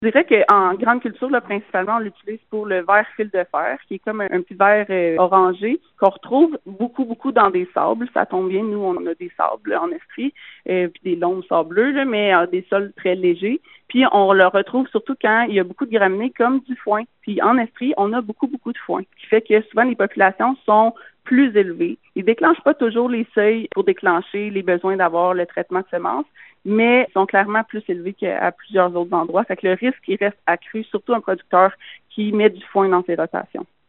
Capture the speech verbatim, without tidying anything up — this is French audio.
Je dirais qu'en grande culture, là, principalement, on l'utilise pour le verre fil de fer, qui est comme un, un petit verre euh, orangé qu'on retrouve beaucoup, beaucoup dans des sables. Ça tombe bien, nous, on a des sables en Estrie, euh, puis des longs sableux, là, mais euh, des sols très légers. Puis on le retrouve surtout quand il y a beaucoup de graminées comme du foin. Puis en Estrie, on a beaucoup, beaucoup de foin, ce qui fait que souvent les populations sont plus élevées. Ils déclenchent pas toujours les seuils pour déclencher les besoins d'avoir le traitement de semences, mais sont clairement plus élevés qu'à plusieurs autres endroits. Fait que le risque, il reste accru, surtout un producteur qui met du foin dans ses rotations.